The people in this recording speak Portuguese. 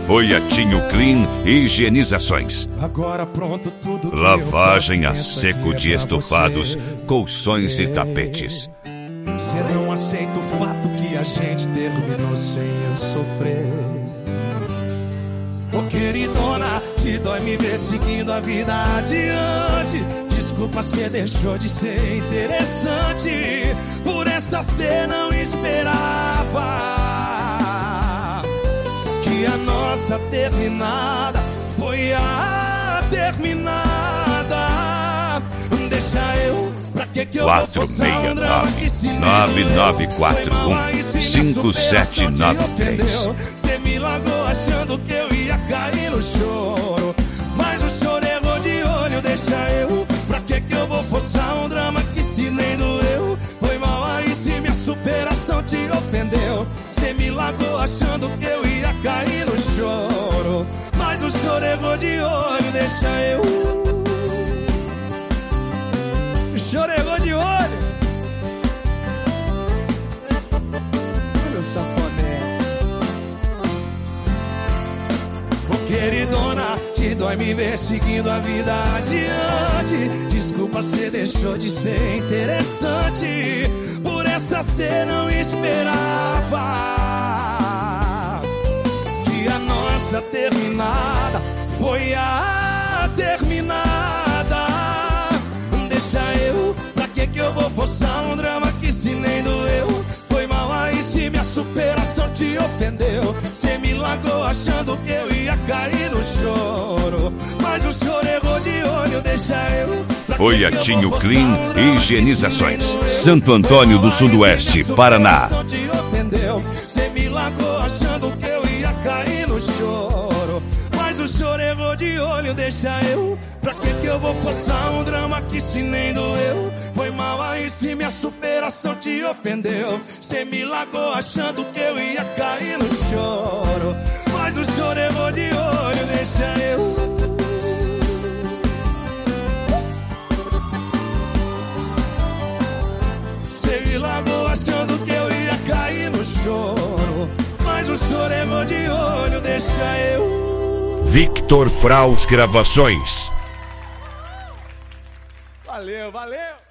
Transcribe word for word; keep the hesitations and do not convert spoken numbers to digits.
Foi a Tinho Clean Higienizações. Agora pronto tudo. Lavagem a seco de estofados, colchões e tapetes. Você não aceita o fato que a gente terminou sem eu sofrer. Ô queridona, te dói me ver seguindo a vida adiante. Desculpa, cê deixou de ser interessante. Por essa cê não esperava que a nossa terminada foi a terminada. Deixa eu, pra que que eu quatro seis nove, nove nove quatro um, cinco sete nove três. Cê me largou achando que eu ia cair no choro, mas o choro errou de olho. Deixa eu, pra que que eu vou forçar um drama que se nem doeu? Foi mal aí se minha superação te ofendeu. Cê me largou achando que eu ia cair no choro, mas o choro errou de olho. Deixa eu, o choro errou de olho. Meu safoné. Ô queridona, te dói me ver seguindo a vida adiante. Desculpa, cê deixou de ser interessante. Por essa cê não esperava que a nossa terminada foi a terminada. Deixa eu, pra que que eu vou forçar um drama que se nem doeu? Foi mal aí se minha superação te ofendeu. Cê me largou achando que eu ia cair no choro, mas o choro errou de olho. Deixa eu. Foi a Tinho Clean Higienizações, Santo Antônio do Sudoeste, Paraná. Cê me largou achando que eu ia cair no choro, mas o choro errou de olho. Deixa eu, pra que que eu vou forçar um drama que se nem doeu? Foi mal aí se minha superação te ofendeu. Cê me largou achando que eu ia cair no choro, mas o choro errou de olho. Deixa eu. Cê me largou achando que eu ia cair no choro, mas o choro errou de olho. Deixa eu. Victor Fraus Gravações. Valeu, valeu.